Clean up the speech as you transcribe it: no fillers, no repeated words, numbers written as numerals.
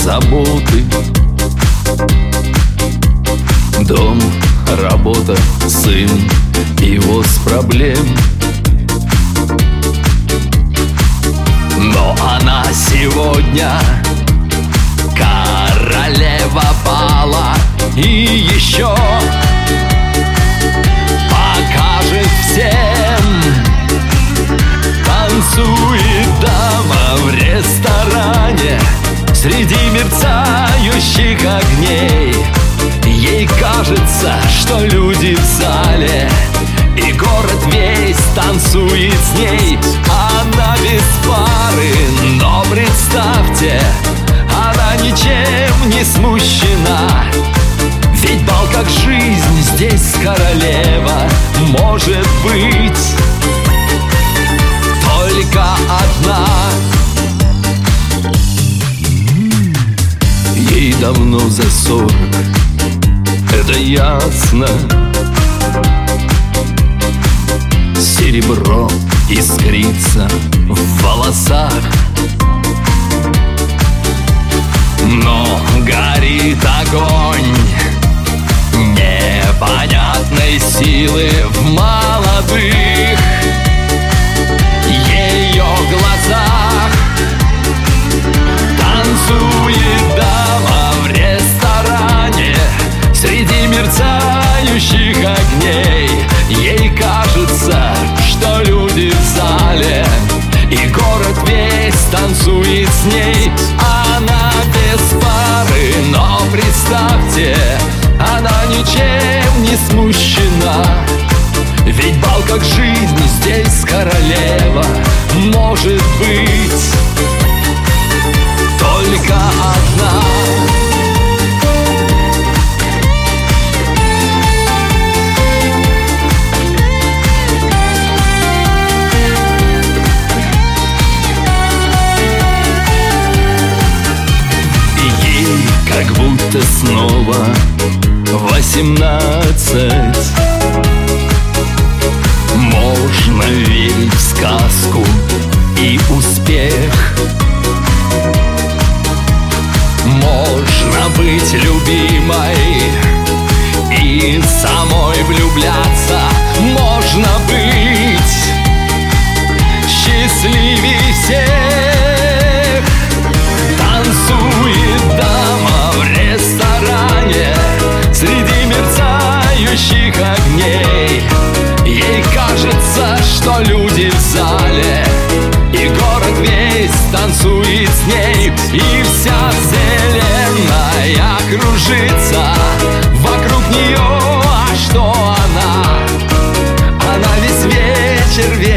заботы. Дом, работа, сын и воз проблем. Но она сегодня королева бала и еще покажет всем. Танцует дама в ресторане среди мерцающих огней. Ей кажется, что люди в зале, и город весь танцует с ней. Она без пары, но представьте, она ничем не смущена. Ведь бал как жизнь, здесь королева может быть только одна. Ей давно за 40, это ясно. Серебро искрится в волосах, но горит огонь непонятной силы в молодых ее глазах. Танцует дама в ресторане среди мерцающих огней. Ей кажется, что люди в зале, и город весь танцует с ней. Она без пары, но представьте, она ничем не смущена. Ведь бал как жизнь, здесь королева может быть только одна. Как будто снова 18. Можно верить в сказку и успех. Можно быть любимой и самой влюбляться. Можно быть счастливей всех. Танцует дама в ресторане среди мерцающих огней. Ей кажется, что люди в зале, и город весь танцует с ней. И вся вселенная кружится вокруг нее. А что она? Она весь вечер